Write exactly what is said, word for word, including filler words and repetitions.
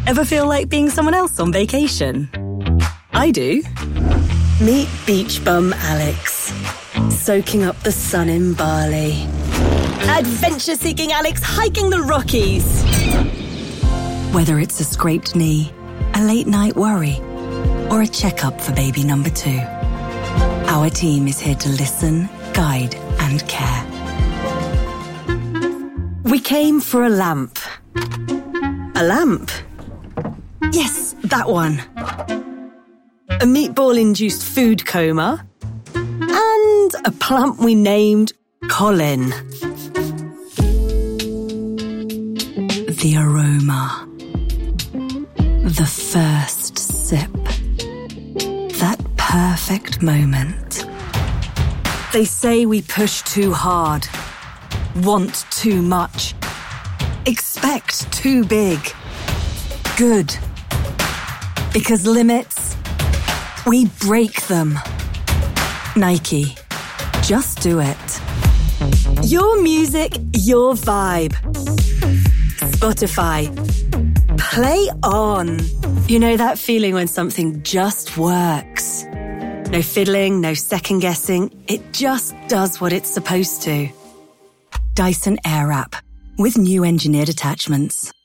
Ever feel like being someone else on vacation? I do. Meet Beach Bum Alex, soaking up the sun in Bali. Adventure-seeking Alex hiking the Rockies. Whether it's a scraped knee, a late-night worry, or a checkup for baby number two, our team is here to listen, guide, and care. We came for a lamp. A lamp? Yes, that one. A meatball-induced food coma. And a plump we named Colin. The aroma. The first sip. That perfect moment. They say we push too hard. Want too much. Expect too big. Good. Because limits, we break them. Nike. Just do it. Your music, your vibe. Spotify. Play on. You know that feeling when something just works? No fiddling, no second guessing. It just does what it's supposed to. Dyson Airwrap, with new engineered attachments.